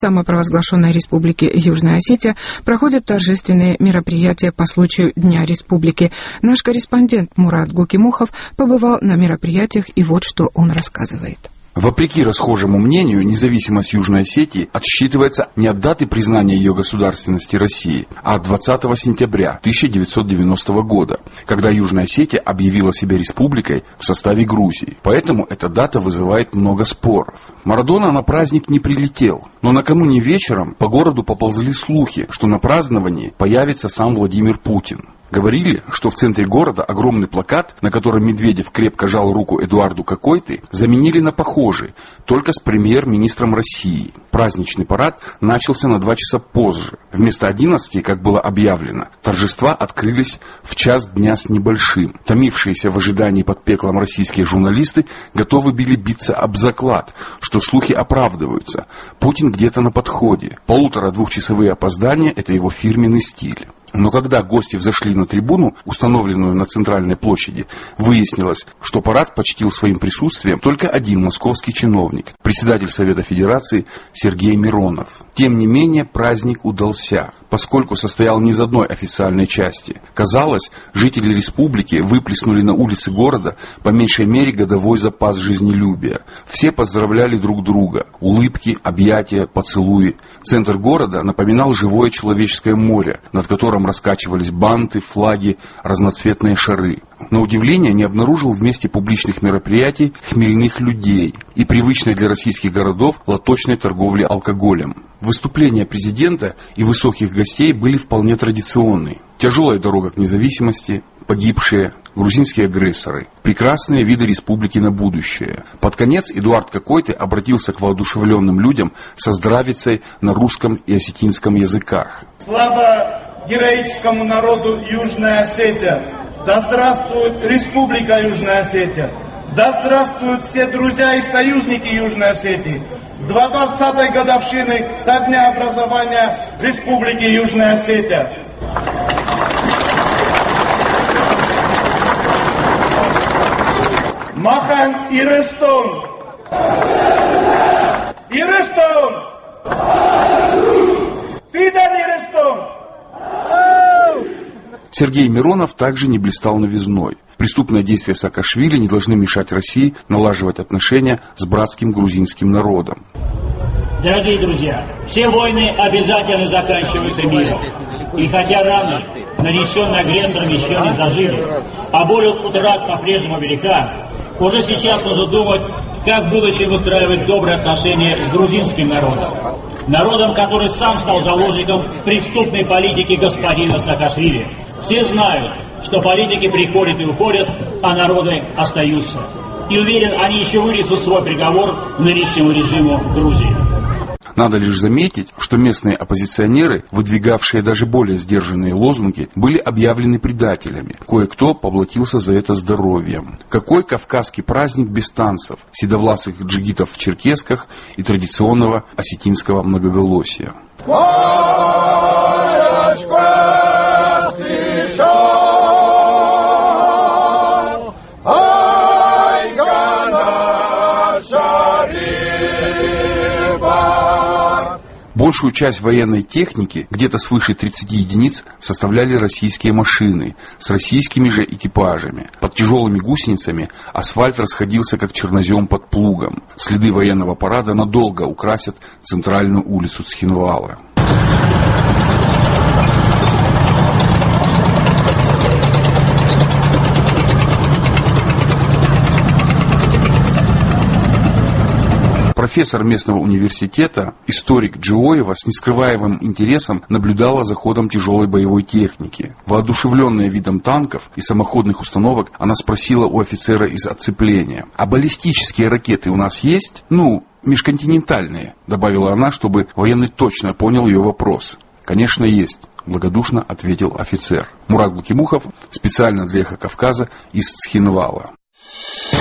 самопровозглашенной Республики Южная Осетия проходят торжественные мероприятия по случаю Дня Республики. Наш корреспондент Мурат Гукимухов побывал на мероприятиях, и вот что он рассказывает. Вопреки расхожему мнению, независимость Южной Осетии отсчитывается не от даты признания ее государственности России, а от 20 сентября 1990 года, когда Южная Осетия объявила себя республикой в составе Грузии. Поэтому эта дата вызывает много споров. Марадона на праздник не прилетел, но накануне вечером по городу поползли слухи, что на праздновании появится сам Владимир Путин. Говорили, что в центре города огромный плакат, на котором Медведев крепко жал руку Эдуарду Какойты, заменили на похожий, только с премьер-министром России. Праздничный парад начался на 2 часа позже. Вместо 11, как было объявлено, торжества открылись в час дня с небольшим. Томившиеся в ожидании под пеклом российские журналисты готовы были биться об заклад, что слухи оправдываются. Путин где-то на подходе. 1,5-2-часовые опоздания – это его фирменный стиль. Но когда гости взошли на трибуну, установленную на центральной площади, выяснилось, что парад почтил своим присутствием только один московский чиновник, председатель Совета Федерации Сергей Миронов. Тем не менее, праздник удался, поскольку состоял не из одной официальной части. Казалось, жители республики выплеснули на улицы города по меньшей мере годовой запас жизнелюбия. Все поздравляли друг друга. Улыбки, объятия, поцелуи. Центр города напоминал живое человеческое море, над которым раскачивались банты, флаги, разноцветные шары. На удивление не обнаружил в месте публичных мероприятий хмельных людей и привычной для российских городов лоточной торговли алкоголем. Выступления президента и высоких гостей были вполне традиционные. Тяжелая дорога к независимости, погибшие, грузинские агрессоры, прекрасные виды республики на будущее. Под конец Эдуард Какойты обратился к воодушевленным людям со здравицей на русском и осетинском языках. Слава героическому народу Южная Осетия! Да здравствует Республика Южная Осетия! Да здравствуют все друзья и союзники Южной Осетии! С 20-й годовщины со дня образования Республики Южная Осетия! Махан Ирыстон! Ирыстон! Фидан Ирыстон! Сергей Миронов также не блистал новизной. Преступные действия Саакашвили не должны мешать России налаживать отношения с братским грузинским народом. Дорогие друзья, все войны обязательно заканчиваются миром. И хотя раны, нанесенные агрессором, еще не зажили, а боль от утрат по-прежнему велика, уже сейчас нужно думать, как в будущем выстраивать добрые отношения с грузинским народом. Народом, который сам стал заложником преступной политики господина Саакашвили. Все знают, что политики приходят и уходят, а народы остаются. И уверен, они еще вынесут свой приговор нынешнему режиму Грузии. Надо лишь заметить, что местные оппозиционеры, выдвигавшие даже более сдержанные лозунги, были объявлены предателями. Кое-кто поплатился за это здоровьем. Какой кавказский праздник без танцев, седовласых джигитов в черкесках и традиционного осетинского многоголосия? Большую часть военной техники, где-то свыше 30 единиц, составляли российские машины с российскими же экипажами. Под тяжелыми гусеницами асфальт расходился как чернозем под плугом. Следы военного парада надолго украсят центральную улицу Цхинвала. Профессор местного университета, историк Джиоева, с нескрываемым интересом наблюдала за ходом тяжелой боевой техники. Воодушевленная видом танков и самоходных установок, она спросила у офицера из отцепления: «А баллистические ракеты у нас есть? Межконтинентальные», добавила она, чтобы военный точно понял ее вопрос. «Конечно, есть», благодушно ответил офицер. Мурат Гукимухов специально для «Эхо Кавказа» из Цхинвала.